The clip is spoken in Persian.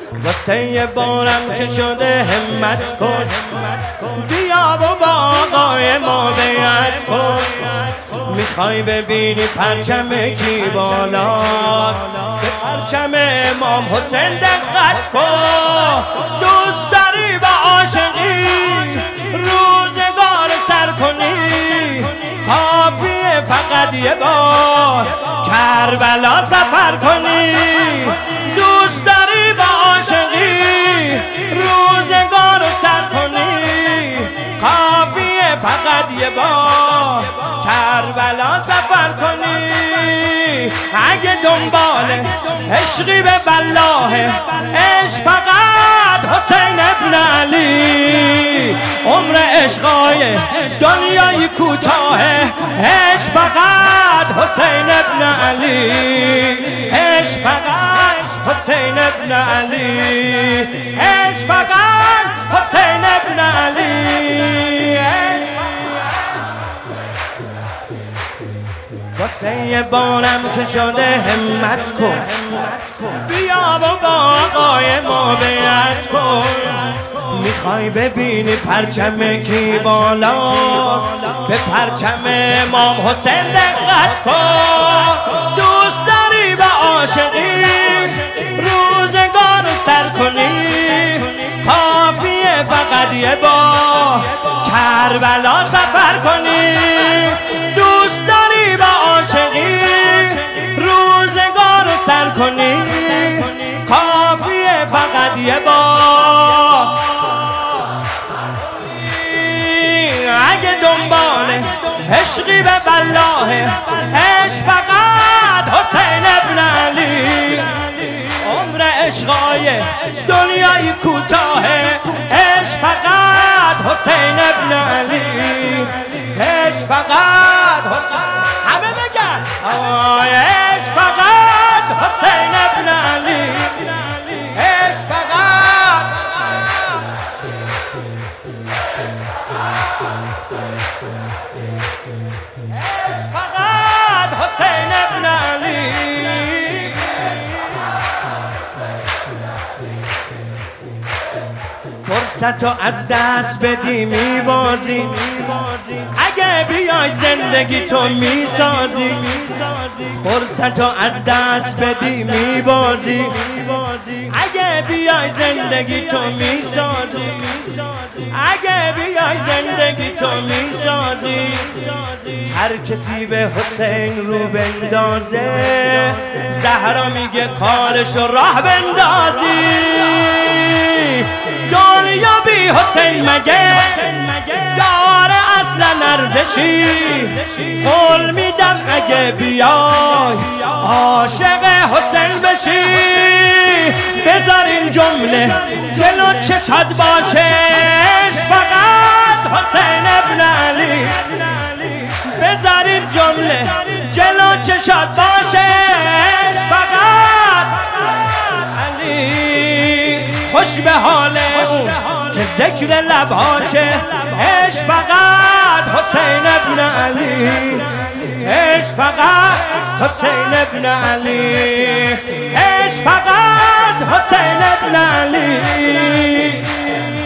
واسه یه بارم که شده همت کن، بیا و با آقای ما بیعت کن. میخوای ببینی پرچم کی بالا، به پرچم امام حسین دقت کن. دوست داری با عاشقی روزگار سر کنی، کافیه فقط یه بار کربلا سفر کنی. دوست داری با عاشقی روزگار سر کنی، کافیه فقط یه بار کربلا سفر کنی. اگه دنبال عشقی به والله عشق فقط حسین ابن علی. عمر عشقای دنیای کوتاه، عشق فقط حسین ابن علی. عشق فقط حسین ابن علی. عشق فقط حسین ابن علی. واسه یه بارم که شده همت کن، بیا و با آقای ما بیعت کن. میخوای ببینی پرچم کی بالا، به پرچم امام حسین دقت کن. دوست داری با عاشقی روزگار سر کنی، کافیه فقط یه بار کربلا سفر کنی. دوست داری با عاشقی روزگار سر کنی، کافیه فقط یه بار. اگه دنبال عشقی به والله عشق فقط حسین ابن علی. عمر عشقای دنیای کوتاه، عشق فقط حسین ابن علی. عشق فقط حسین، همه بگن عشق فقط حسین ابن علی. عشق فقط، عشق فقط حسین ابن علی. فرصتو از دست بدی میبازی، اگه بیای زندگی تو میسازی. فرصتو از دست بدی میبازی، اگه بیای زندگی تو میسازی. اگه بیای زندگی تو میسازی. هر کسی به حسین رو بندازه، زهرا میگه کارشو راه بندازی. دنیا بی حسین مگه داره اصلا ارزشی؟ قول میدم اگه بیای عاشق حسین بشی. بذار این جمله جلو چشات باشه، عشق فقط حسین ابن علی. بذار این جمله جلو چشات باشه، عشق فقط علی. خوش به حال اون که ذکر لبهاشه، عشق فقط حسین ابن علی. عشق فقط حسین ابن علی. عشق فقط حسین ابن علی.